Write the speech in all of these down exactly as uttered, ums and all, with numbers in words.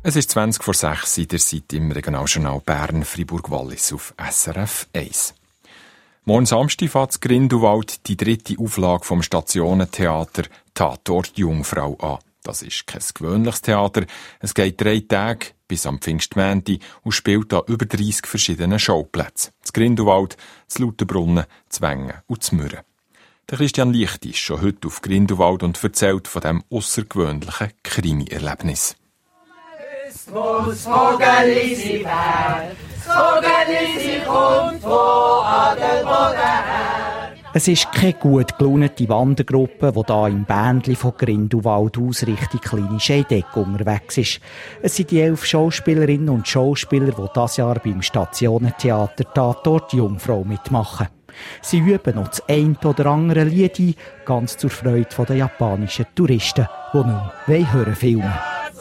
Es ist zwanzig vor sechs, ihr seid im Regionaljournal Bern-Fribourg-Wallis auf S R F eins. Morgen Samstag fängt in Grindelwald die dritte Auflage vom Stationentheater «Tatort Jungfrau» an. Das ist kein gewöhnliches Theater. Es geht drei Tage bis am Pfingstmänti und spielt an über dreissig verschiedenen Schauplätzen. In Grindelwald, in Lauterbrunnen, in Wengen und in Mürren. Der Christian Licht ist schon heute auf Grindelwald und erzählt von diesem aussergewöhnlichen Krimi-Erlebnis. Das Vogelisi wär, das Vogelisi kommt von Adelboden her. Es ist keine gut gelaunete Wandergruppe, die hier im Bändli von Grindelwald aus Richtung Kleine Scheideck unterwegs ist. Es sind die elf Schauspielerinnen und Schauspieler, die dieses Jahr beim Stationentheater «Tatort Jungfrau» mitmachen. Sie üben noch das eine oder andere Lied ein, ganz zur Freude der japanischen Touristen, die nun hören filmen.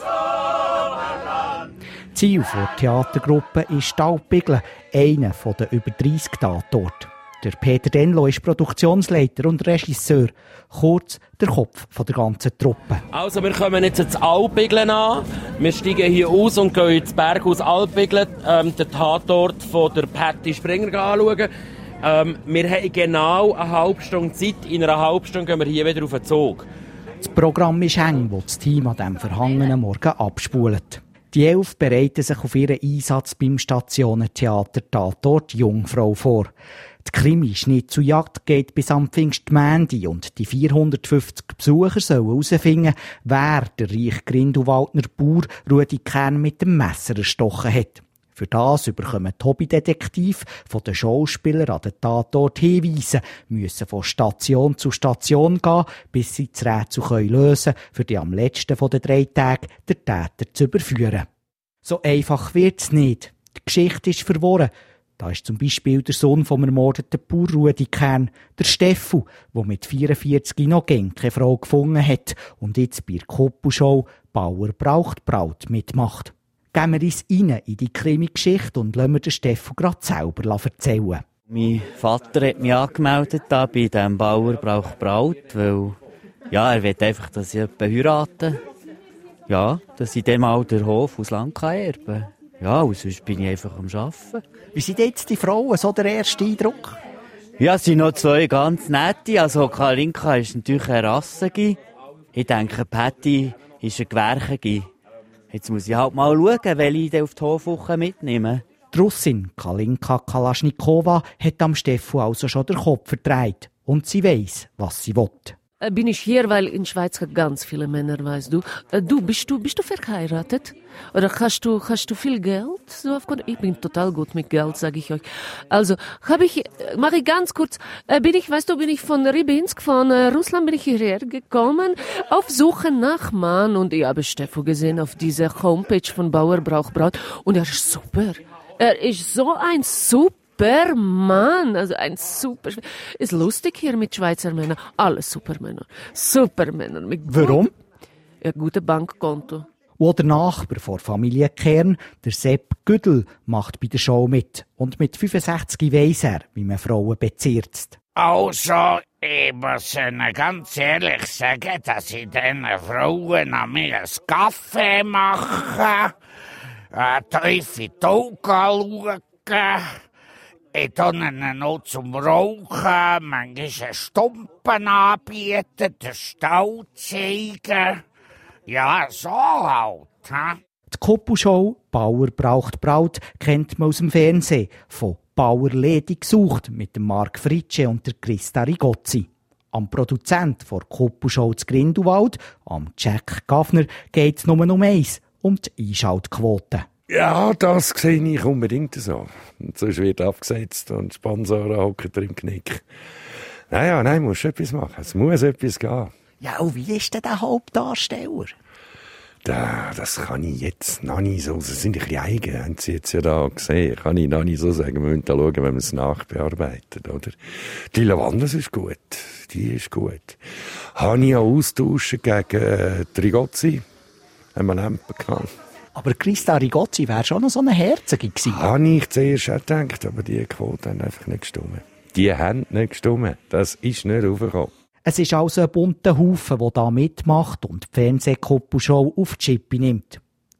Ziel der Theatergruppe ist die Alpbiglen, einer der über dreissig Tatorte. Der Peter Denlo ist Produktionsleiter und Regisseur, kurz der Kopf der ganzen Truppe. Also wir kommen jetzt ins Alpbiglen an. Wir steigen hier aus und gehen ins Berghaus Alpbiglen, ähm, den Tatort von der Patti Springer anschauen. Ähm, wir haben genau eine halbe Stunde Zeit. In einer halben Stunde gehen wir hier wieder auf den Zug. Das Programm ist eng, das das Team an diesem verhangenen Morgen abspult. Die Elf bereiten sich auf ihren Einsatz beim Stationentheater «Tatort Jungfrau» vor. Die Krimi-Schnitzeljagd geht bis am Pfingstmänti und die vierhundertfünfzig Besucher sollen herausfinden, wer der reiche Grindelwaldner Bauer Rudi Kern mit dem Messer erstochen hat. Für das bekommen die Hobbydetektive von den Schauspielern an den Tatort Hinweise, müssen von Station zu Station gehen, bis sie das Rätsel lösen können, für die am letzten der drei Tage den Täter zu überführen. So einfach wird's nicht. Die Geschichte ist verworren. Da ist zum Beispiel der Sohn vom ermordeten Bauer Rudi Kern, der Steffu, der mit vierundvierzig noch gern keine Frau gefunden hat und jetzt bei der Koppelshow «Bauer braucht Braut» mitmacht. Gehen wir uns rein in die Krimi-Geschichte und lassen wir den Steffu gerade selber erzählen. Mein Vater hat mich angemeldet da bei diesem «Bauer braucht Braut», weil ja, er will einfach, dass ich jemanden heirate. Ja, dass ich dem auch den Hof aus Land erben kann. Ja, und sonst bin ich einfach am Arbeiten. Wie sind jetzt die Frauen, so der erste Eindruck? Ja, es sind noch zwei ganz nette. Also Kalinka ist natürlich eine Rassige. Ich denke, Patti ist eine Gewerkige. Jetzt muss ich halt mal schauen, welche ich auf die Hofwoche mitnehme. Die Russin Kalinka Kalaschnikowa hat am Steffu also schon den Kopf verdreht. Und sie weiss, was sie will. Bin ich hier, weil in Schweiz hat ganz viele Männer, weißt du. Du, bist du, bist du verheiratet? Oder hast du, hast du viel Geld? So aufgrund, ich bin total gut mit Geld, sage ich euch. Also, habe ich, mache ich ganz kurz, bin ich, weißt du, bin ich von Rybinsk, von Russland bin ich hierher gekommen, auf Suche nach Mann. Und ich habe Steffu gesehen auf dieser Homepage von Bauer braucht Braut. Und er ist super. Er ist so ein super Supermann, also ein super... Ist lustig hier mit Schweizer Männern. Alle Supermänner. Supermänner. Mit Warum? Ja, gutes Bankkonto. Und der Nachbar von Familie Kern, der Sepp Güdel, macht bei der Show mit. Und mit fünfundsechzig weiss er, wie man Frauen bezirzt. Also, ich muss Ihnen ganz ehrlich sagen, dass ich diesen Frauen an mir einen Kaffee mache, tief in die Augen schaue, ich tue ihnen noch zum Rauchen, manchmal einen Stumpen anbieten, den Stall zeigen. Ja, so halt. He? Die Koppelshow «Bauer braucht Braut» kennt man aus dem Fernsehen. Von «Bauer Lady gesucht» mit dem Marc Fritsche und der Christa Rigozzi. Am Produzent der Koppelshow zu Grindelwald, am Jack Gaffner, geht es nur um eins, um die Einschaltquote. Ja, das sehe ich unbedingt so. Und sonst wird abgesetzt und Sponsoren hocken drin im Knick. Naja, nein, muss etwas machen. Es muss etwas gehen. Ja, und wie ist denn der Hauptdarsteller? Da, das kann ich jetzt noch nicht so. Das sind ein bisschen eigen, haben Sie jetzt ja da gesehen. Kann ich noch nicht so sagen. Wir müssen da schauen, wenn wir es nachbearbeitet, oder? Die Lavanders ist gut. Die ist gut. Habe ich auch austauschen gegen äh, Trigozzi. Haben wir Lampen gehabt. Aber Christa Rigozzi wäre schon noch so eine Herzige gewesen. Habe ich zuerst auch gedacht, aber die Quote haben einfach nicht gestimmt. Die haben nicht gestimmt. Das ist nicht raufgekommen. Es ist also ein bunter Haufen, der da mitmacht und die Fernsehkoppelshow auf die Schippe nimmt.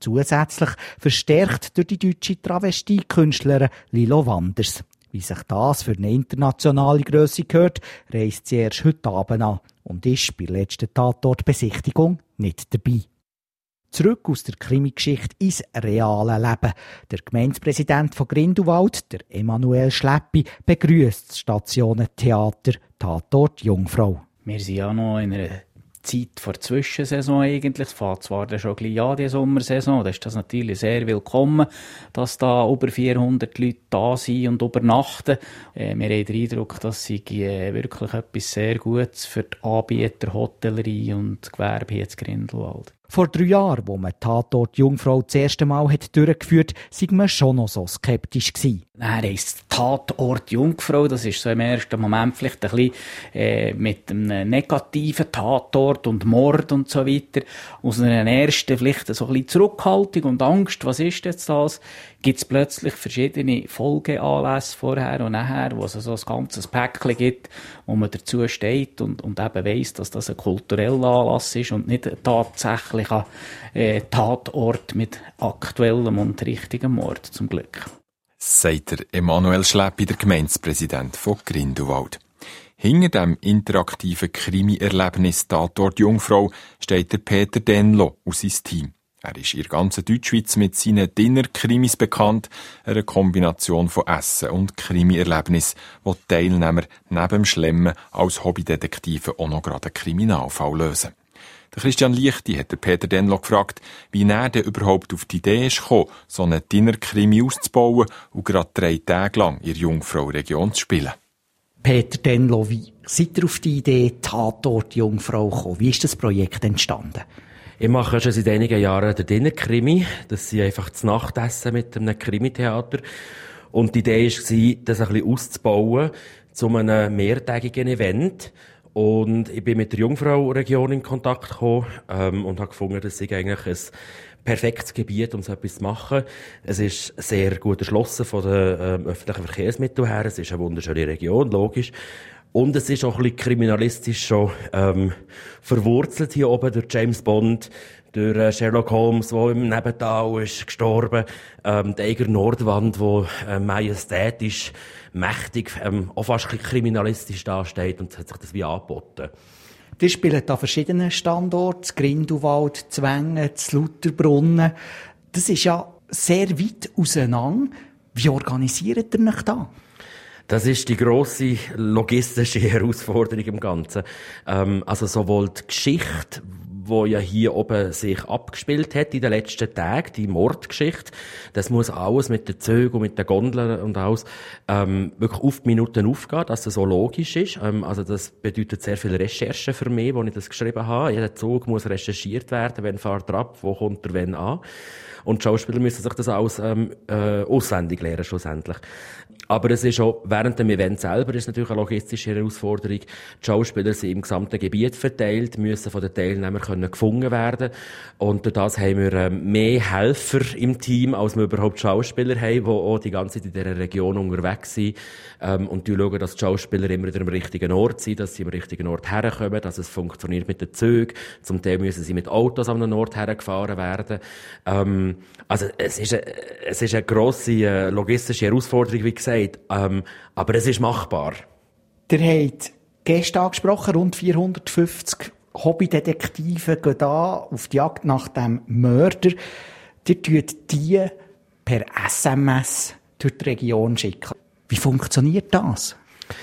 zusätzlich verstärkt durch die deutsche Travestiekünstlerin Lilo Wanders. Wie sich das für eine internationale Grösse gehört, reist sie erst heute Abend an und ist bei der letzten Tatortbesichtigung nicht dabei. Zurück aus der Krimi-Geschichte ins reale Leben. Der Gemeindepräsident von Grindelwald, der Emanuel Schleppi, begrüßt das Stationentheater Tatort Jungfrau. Wir sind ja noch in einer Zeit vor der Zwischensaison eigentlich. Es fängt zwar dann schon ein bisschen an, die Sommersaison. Da ist das natürlich sehr willkommen, dass da über vierhundert Leute da sind und übernachten. Äh, wir haben den Eindruck, das sei äh, wirklich etwas sehr Gutes für die Anbieter, Hotellerie und Gewerbe hier in Grindelwald. Vor drei Jahren, wo man Tatort Jungfrau das erste Mal hat durchgeführt hat, war man schon noch so skeptisch gewesen. Dann heisst Tatort Jungfrau, das ist so im ersten Moment vielleicht ein bisschen äh, mit einem negativen Tatort und Mord und so weiter. Aus einer ersten vielleicht so ein bisschen Zurückhaltung und Angst, was ist jetzt das? Gibt es plötzlich verschiedene Folgeanlässe vorher und nachher, wo es so ein ganzes Päckchen gibt, wo man dazu steht und, und eben weiss, dass das ein kultureller Anlass ist und nicht ein tatsächlicher äh, Tatort mit aktuellem und richtigem Mord, zum Glück. Sagt der Emanuel Schleppi, der Gemeindepräsident von Grindelwald. Hinter dem interaktiven Krimi-Erlebnis Tatort Jungfrau steht der Peter Denlo und sein Team. Er ist in der ganzen Deutschschweiz mit seinen Dinner-Krimis bekannt, einer Kombination von Essen und Krimi-Erlebnis, wo die Teilnehmer neben dem Schlemmen als Hobbydetektive auch noch gerade einen Kriminalfall lösen. Der Christian Lichti hat der Peter Denlo gefragt, wie er denn überhaupt auf die Idee ist gekommen, so einen Dinner-Krimi auszubauen und gerade drei Tage lang in der Jungfrau-Region zu spielen. Peter Denlo, wie seid ihr auf die Idee Tatort Jungfrau gekommen? Wie ist das Projekt entstanden? Ich mache schon seit einigen Jahren den Dinner-Krimi. Das ist einfach das Nachtessen mit einem Krimi-Theater. Und die Idee war, das ein bisschen auszubauen zu einem mehrtägigen Event. Und ich bin mit der Jungfrau-Region in Kontakt gekommen ähm, und habe gefunden, das sei eigentlich ein perfektes Gebiet, um so etwas zu machen. Es ist sehr gut erschlossen von den ähm, öffentlichen Verkehrsmitteln her. Es ist eine wunderschöne Region, logisch. Und es ist auch ein bisschen kriminalistisch schon ähm, verwurzelt hier oben durch James Bond, durch äh, Sherlock Holmes, der im Nebental ist gestorben, ähm, die Eiger Nordwand, die äh, majestätisch, mächtig, ähm, auch fast ein bisschen kriminalistisch dasteht, und es hat sich das wie angeboten. Die spielen an verschiedenen Standorten, Grindelwald, Wengen, Lauterbrunnen. Das ist ja sehr weit auseinander. Wie organisiert ihr euch da? Das ist die grosse logistische Herausforderung im Ganzen. Ähm, also sowohl die Geschichte, die ja hier oben sich abgespielt hat in den letzten Tagen, die Mordgeschichte, das muss alles mit den Zügen und mit den Gondeln und alles ähm, wirklich auf die Minuten aufgehen, dass das so logisch ist. Ähm, also das bedeutet sehr viel Recherche für mich, als ich das geschrieben habe. Jeder Zug muss recherchiert werden, wenn fährt er ab, wo kommt er wenn an. Und die Schauspieler müssen sich das alles ähm, äh, auswendig lernen, schlussendlich. Aber es ist auch, während dem Event selber ist natürlich eine logistische Herausforderung. Die Schauspieler sind im gesamten Gebiet verteilt, müssen von den Teilnehmern können gefunden werden. Und durch das haben wir ähm, mehr Helfer im Team, als wir überhaupt Schauspieler haben, die auch die ganze Zeit in dieser Region unterwegs sind. Ähm, und die schauen, dass die Schauspieler immer wieder am richtigen Ort sind, dass sie am richtigen Ort herkommen, dass es funktioniert mit den Zügen. Zum Teil müssen sie mit Autos an einen Ort hergefahren werden. Ähm, also es ist eine, es ist eine grosse äh, logistische Herausforderung, wie gesagt. Ähm, aber es ist machbar. Ihr habt gestern angesprochen, rund vierhundertfünfzig Hobbydetektive gehen da auf die Jagd nach dem Mörder. Ihr tut die per S M S durch die Region schicken. Wie funktioniert das?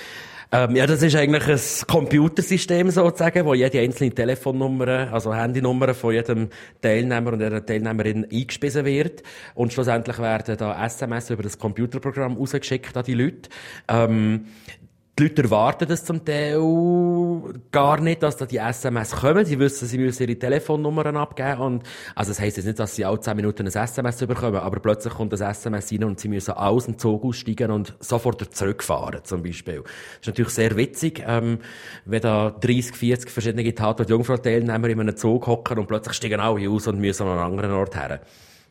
Ähm, ja, das ist eigentlich ein Computersystem sozusagen, wo jede einzelne Telefonnummer, also Handynummer von jedem Teilnehmer und jeder Teilnehmerin eingespiesen wird. Und schlussendlich werden da S M S über das Computerprogramm rausgeschickt an die Leute. Ähm, Die Leute erwarten das zum Teil gar nicht, dass da die S M S kommen. Sie wissen, sie müssen ihre Telefonnummern abgeben. Und, also, das heisst jetzt nicht, dass sie alle zehn Minuten ein S M S bekommen, aber plötzlich kommt das S M S rein und sie müssen aus dem Zug aussteigen und sofort zurückfahren, zum Beispiel. Das ist natürlich sehr witzig, ähm, wenn da dreißig, vierzig verschiedene Tatort Jungfrau-Teilnehmer in einem Zug hocken und plötzlich steigen alle aus und müssen an einen anderen Ort her.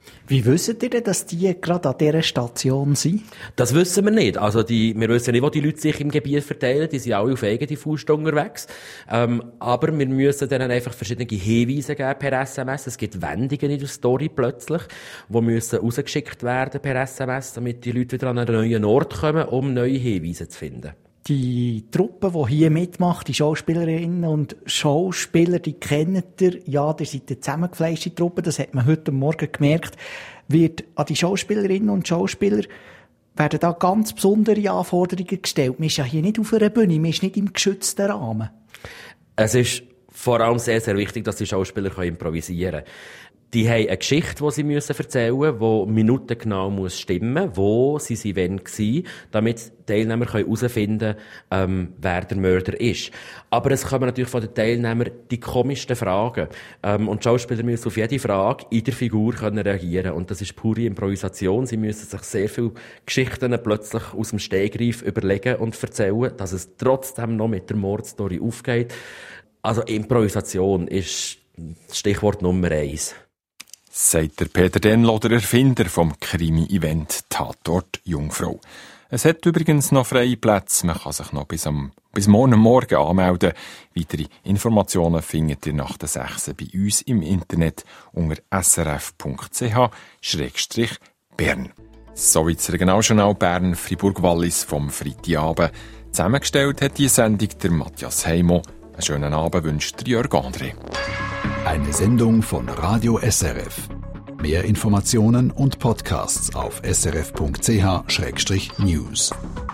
Wie wisst ihr denn, dass die gerade an dieser Station sind? Das wissen wir nicht. Also die, wir wissen nicht, wo die Leute sich im Gebiet verteilen. Die sind alle auf eigene Faust unterwegs. Ähm, aber wir müssen denen einfach verschiedene Hinweise geben per S M S. Es gibt Wendungen in der Story plötzlich, die müssen rausgeschickt werden per S M S, damit die Leute wieder an einen neuen Ort kommen, um neue Hinweise zu finden. Die Truppe, die hier mitmacht, die Schauspielerinnen und Schauspieler, die kennt ihr. Ja, ihr seid eine zusammengefleischte Truppe, das hat man heute Morgen gemerkt. Wird an die Schauspielerinnen und Schauspieler werden da ganz besondere Anforderungen gestellt. Man ist ja hier nicht auf einer Bühne, man ist nicht im geschützten Rahmen. Es ist vor allem sehr, sehr wichtig, dass die Schauspieler improvisieren können. Die haben eine Geschichte, die sie müssen erzählen müssen, die minutengenau muss stimmen, wo sie sie wann waren, damit die Teilnehmer herausfinden können, ähm, wer der Mörder ist. Aber es kommen natürlich von den Teilnehmern die komischsten Fragen. Ähm, und die Schauspieler müssen auf jede Frage in der Figur können reagieren. Und das ist pure Improvisation. Sie müssen sich sehr viele Geschichten plötzlich aus dem Stegreif überlegen und erzählen, dass es trotzdem noch mit der Mordstory aufgeht. Also Improvisation ist Stichwort Nummer eins. Sagt der Peter Denlo, der Erfinder vom Krimi-Event Tatort Jungfrau. Es hat übrigens noch freie Plätze. Man kann sich noch bis, am, bis morgen Morgen anmelden. Weitere Informationen findet ihr nach der sechs bei uns im Internet unter s r f punkt c h schrägstrich bern. Soweit das Regionaljournal Bern Fribourg-Wallis vom Freitagabend. Zusammengestellt hat die Sendung der Matthias Heimo. Einen schönen Abend wünscht Jörg André. Eine Sendung von Radio S R F. Mehr Informationen und Podcasts auf s r f punkt c h schrägstrich news.